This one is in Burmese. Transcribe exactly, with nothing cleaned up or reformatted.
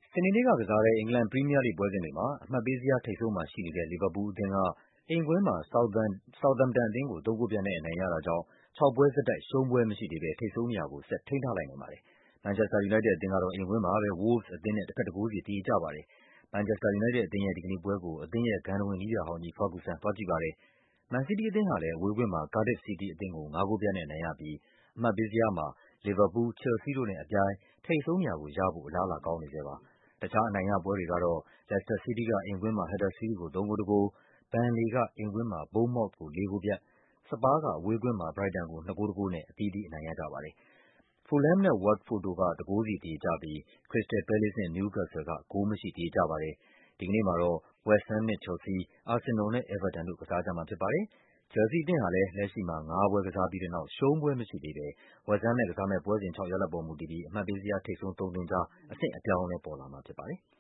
စနေနေ့ကကစားတဲ့အင်္ဂလန် ပရီးမီးယားလိဂ်ပွဲစဉ်တွေမှာ အမှတ်ပေးဇယားထိပ်ဆုံးမှာရှိနေတဲ့ လီဗာပူးလ်အသင်းက အိမ်ကွင်းမှာ Southampton အသင်းကို သုံးဂိုးပြတ်နဲ့ အနိုင်ရတာကြောင့် ခြောက်ပွဲဆက်တိုက် ရှုံးပွဲမရှိသေးဘဲ ထိပ်ဆုံးနေရာကို ဆက်ထိန်းထားလိုက်နိုင်ပါတယ်။ မန်ချက်စတာ ယူနိုက်တက်အသင်းကတော့ အိမ်ကွင်းမှာပဲ Wolves အသင်းနဲ့ တဘက် ၁ ဂိုးစီ သရေကျပါတယ်။ မန်ချက်စတာ ယူနိုက်တက်အသင်းရဲ့ ဒီကနေ့ပွဲကို အသင်းရဲ့ ဂန္ထဝင်နည်းပြဟောင်းကြီး Ferguson သွားကြည့်ပါတယ်။ မန်စီးတီးအသင်းဟာလည်း အဝေးကွင်းမှာ ကားဒစ်ဖ် စီးတီးအသင်းကို ငါးဂိုးပြတ်နဲ့ အနိုင်ရပြီး အမှတ်ပေးဇယားမှာ လီဗာပူးလ်၊ ချယ်လ်ဆီးတို့နဲ့အပြိုင် ထိပ်ဆုံးနေရာကိုရဖို့ အလားအလာကောင်းနေဆဲပါ။ တခြားအနိုင်ရပွဲတွေကတော့ လက်စတာ စီးတီးက အိမ်ကွင်းမှာ ဟတ်ဒါစ်ဖီးလ်ဒ်ကို သုံးဂိုး ၁ ဂိုး၊ ဘန်လေက အိမ်ကွင်းမှာ ဘုန်းမောက်သ်ကို လေးဂိုးပြတ်၊ စပါးက အဝေးကွင်းမှာ ဘရိုက်တန်ကို ၂ ဂိုး ၁ ဂိုးနဲ့ အသီးသီး အနိုင်ရကြပါတယ်။ ဖူလ်ဟမ်းမ်နဲ့ ဝတ်တ်ဖို့ဒ်တို့က ၁ ဂိုးစီ သရေကျပြီး ခရစ္စတယ်လ် ပဲလေ့စ်နဲ့ နယူးကက်ဆယ်လ်က ဂိုးမရှိ သရေကျပါတယ်။ ဒီကနေ့မှာတော့ ဝက်စ်ဟမ်းမ်နဲ့ ချယ်လ်ဆီး၊ အာဆင်နယ်လ်နဲ့ အဲဗာတန်တို့ ကစားကြမှာဖြစ်ပါတယ်။ ချယ်လ်ဆီးအသင်းဟာလည်း လက်ရှိမှာ ငါးပွဲကစားပြီးတဲ့နောက် ရှုံးပွဲမရှိသေးဘဲ ဝက်စ်ဟမ်းမ်နဲ့ကစားမယ့် ပွဲစဉ်ခြောက် ရလဒ်ပေါ်မူတည်ပြီး အမှတ်ပေးဇယား ထိပ်ဆုံးသုံးသင်းကြား အဆင့်အပြောင်းအလဲ ပေါ်လာမှာဖြစ်ပါတယ်။